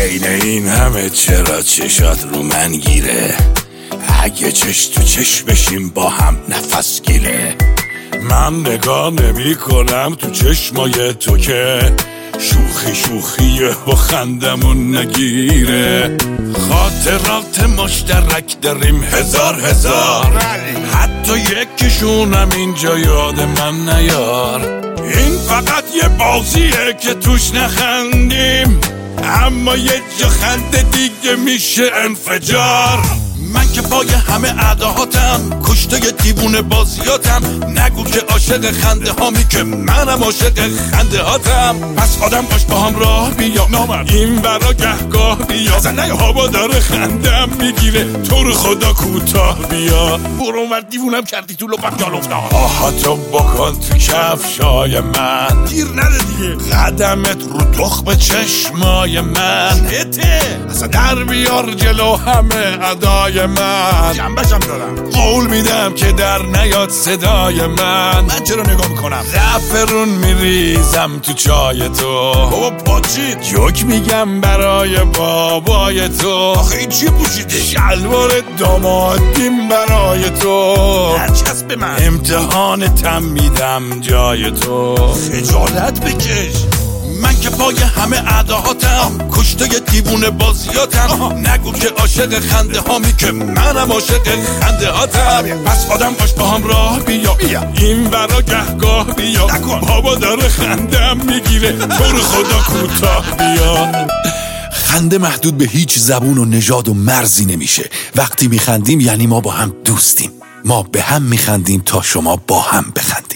بین این همه چرا چشات رو من گیره؟ اگه چش تو چش بشیم با هم نفس گیره. من نگاه نمی کنم تو چشمای تو که شوخی شوخیه و خندمون نگیره. خاطرات مشترک داریم هزار حتی یکیشونم اینجا یاد من نیار. این فقط یه بازیه که توش نخندیم، اما یه جا خنده دیگه میشه انفجار. من که پای همه اداهاتم، کشته دیوونه بازیاتم. نگو که عاشق خنده هامی که منم عاشق خنده هاتم. پس آدم باش با هم راه بیا، نامرد این برا گهگاه بیا. هوا داره خندم میگیره، تو رو خدا کوتاه بیا. برو اونور دیوونم کردی تو لپم جال افتاد. آهاتو بکن تو کفشای من، گیر نده دیگه قدمت رو تخم چشمای من. اصلا در بیار جلو همه ادای من، جنبشم دارم. قول میدم که در نیاد صدای من چرا نگاه میکنم؟ زعفرون میریزم تو چای تو. بابا پاچید جوک میگم برای بابای تو. آخه این چی پوشیده؟ شلوار دامادیم برای تو. هرچسب به من امتحانتم میدم جای تو. خجالت بکش. من که پای همه اداهاتم، کشته دیوونه بازیاتم. نگو که عاشق خنده هامی که منم عاشق خنده هاتم. پس آدم باش با هم راه بیا، این برا گهگاه بیا. بابا داره خندم میگیره، تو رو خدا کوتاه بیا. خنده محدود به هیچ زبون و نژاد و مرزی نمیشه. وقتی میخندیم یعنی ما با هم دوستیم. ما به هم میخندیم تا شما با هم بخندیم.